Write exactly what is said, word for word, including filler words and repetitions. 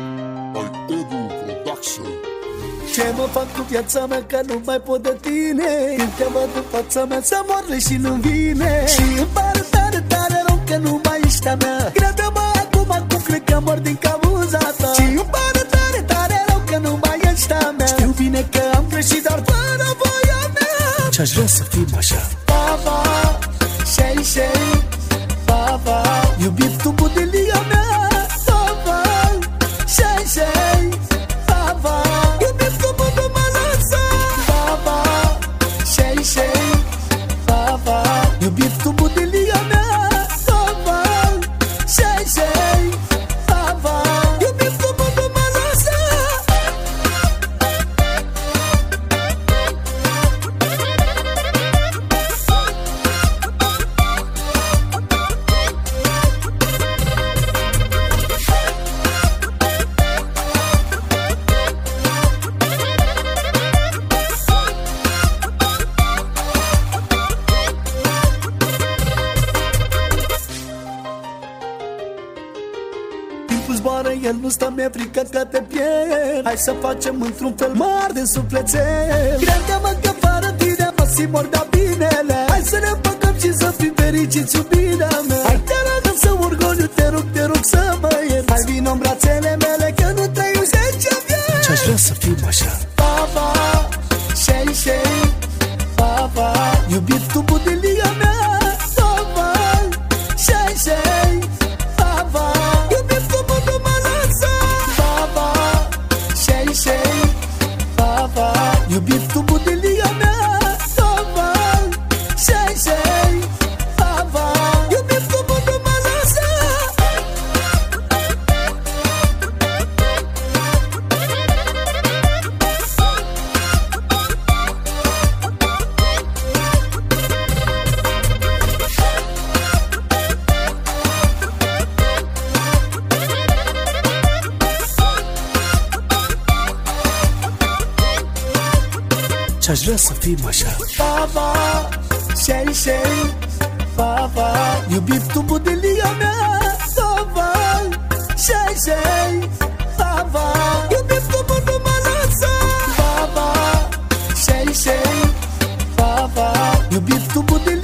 Ce mă fac cu viața mea că nu mai pot de tine? Când te văd în fața mea să mor și nu-mi vine. Și îmi pare tare, tare rău că nu mai ești a mea. Crede-mă acum, acum cred că mor din cauza ta. Și îmi pare tare, tare rău că nu mai ești a mea. Știu bine că am greșit, dar fără voia mea. Ce-aș vrea să fim așa. Baba, shei, shei, baba, iubitul budelia mea. Baba, shei, shei, baba, iubitul budelia mea. Baba, shei, shei, baba, iubitul mă nu mă lasă. Zboară, el nu stă, mi-e frică că te pierd. Hai să facem într-un fel mari de sufletel. Crede-mă că fără tine mă simt mor de binele. Hai să ne păcăm și să fim fericiți, iubirea mea. Hai te rog să orgoliu, te rog, te rog să mă ierți. Hai vino în brațele mele că nu trăiu zece vieți. Ce-aș vrea să fim așa. Baba, shei, shei, baba, iubitul budelia mea. Baba, shei, shei, baba, iubitul budelia mea. Baba, shei, shei, baba, iubitul mă nu mă lasă. Ce-aș vrea să fim așa. Baba, shei, shei, baba, iubitul budelia mea. Baba, shei, shei, baba, iubitul mă nu mă lasă. Baba, shei, shei, baba, iubitul budelia